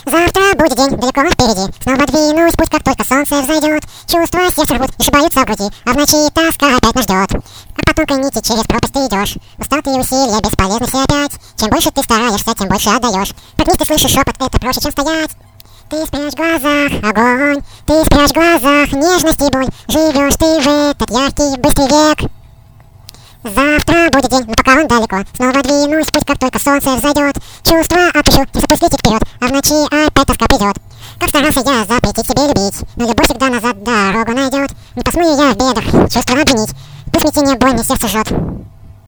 Завтра будет день далеко впереди. Снова двинусь, пусть как только солнце взойдет. Чувства сердца рвут и шибаются в груди, а в ночи тоска опять нас ждет. Как по тонкой нити через пропасть ты идешь. Устал ты, усилия бесполезны все опять. Чем больше ты стараешься, тем больше отдаешь. Проснись, ты слышишь шепот, это проще, чем стоять. Ты спрячь в глазах огонь, ты спрячь в глазах нежность и боль. Живешь ты в этот яркий, быстрый век. Завтра будет день, но пока он далеко. Снова двинусь, пусть как только солнце взойдет. Чувства отпущу, не запусть летит вперед, а в ночи опять тоска придет. Как старался я запретить себе любить, но любовь всегда назад дорогу найдет. Не посмею я в бедах чувства обвинить, пусть смятение боль мне сердце жжет.